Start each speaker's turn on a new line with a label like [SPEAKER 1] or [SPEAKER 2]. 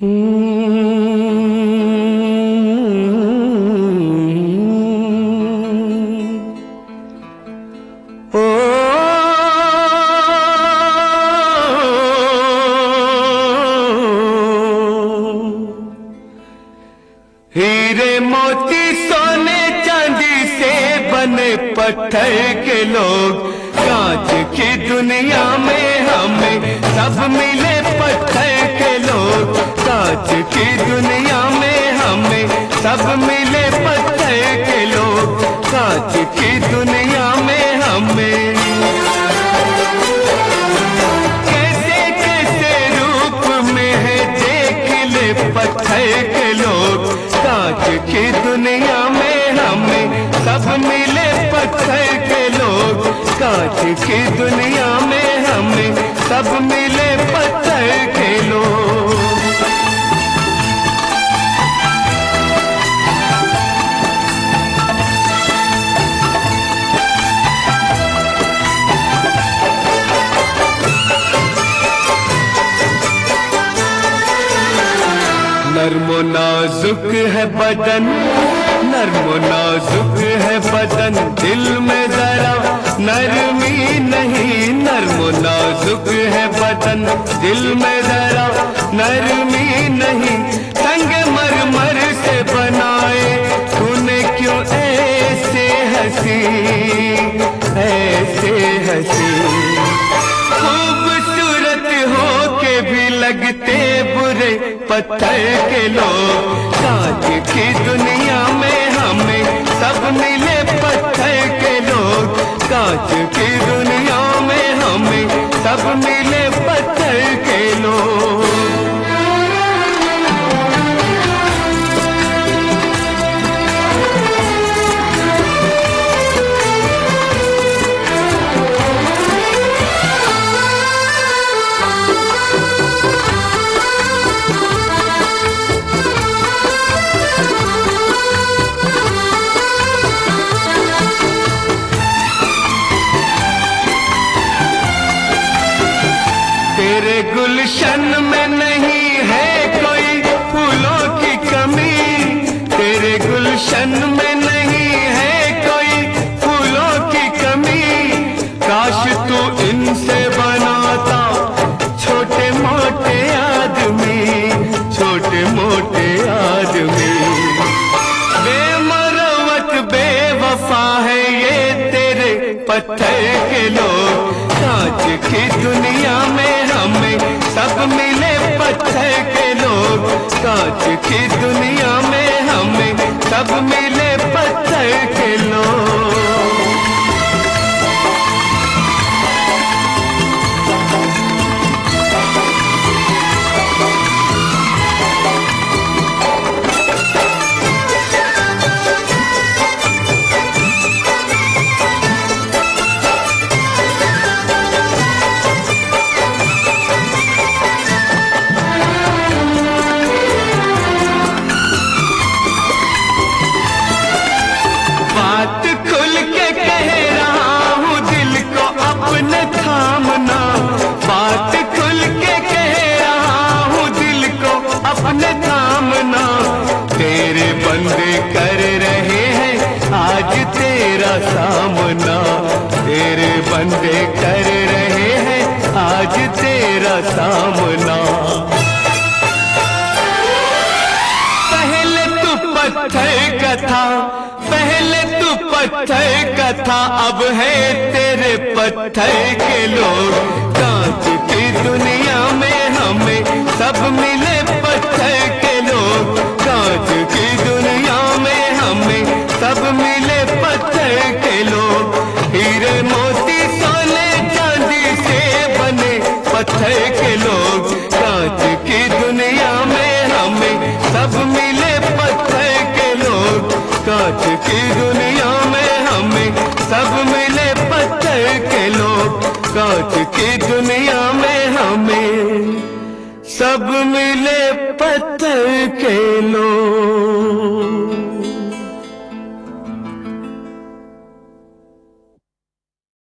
[SPEAKER 1] हीरे मोती सोने चांदी से बने पत्थर के लोग, कांच की दुनिया में हमें सब मिले पत्थर के लोग। कांच की दुनिया में हमें सब मिले पत्थर के लोग। कांच की दुनिया में हमें कैसे कैसे रूप में है देख ले पत्थर के लोग। कांच की दुनिया में हमें सब मिले पत्थर के लोग। कांच की दुनिया में हमें सब मिले पत्थर के लोग। नर्मो नाजुक है बदन, नर्मो नाजुक है बदन, दिल में जरा नरमी नहीं। नर्मो नाजुक है बदन, दिल में जरा नरमी नहीं। संगमरमर से बनाए तूने क्यों ऐसे हंसी, ऐसे हंसी। खूबसूरत हो के भी लगते बुरे पत्थर के लोग। कांच की दुनिया में हमें सब मिले पत्थर के लोग। कांच की दुनिया में हमें सब मिले पत्थर के लोग। तेरे गुलशन में नहीं है कोई फूलों की कमी। तेरे गुलशन में नहीं है कोई फूलों की कमी। काश तू इनसे बनाता छोटे मोटे आदमी, छोटे मोटे आदमी। बेमरवत बेवफा है ये तेरे पत्थर के लोग। कांच की दुनिया में हमें सब मिले पत्थर के लोग। कांच की दुनिया में हमें सब मिले पत्थर के लोग। बात खुल के कह रहा हूँ दिल को अपने थामना। बात खुल के कह रहा हूँ दिल को अपने थामना। तेरे बंदे कर रहे हैं आज तेरा सामना। तेरे बंदे कर रहे हैं आज तेरा सामना। पहले तू पत्थर का था, पहले तू पत्थर का था, अब है तेरे पत्थर के लोग। कांच की दुनिया में हमें सब मिले पत्थर के लोग। कांच की दुनिया में हमें सब मिले पत्थर के लोग। हीरे मोती सोने चांदी से बने पत्थर के लोग। कांच की दुनिया में हमें सब मिले पत्थर के लोग। कांच की दुनिया में हमें सब मिले पत्थर के लोग। कांच की दुनिया में हमें सब मिले पत्थर के लोग।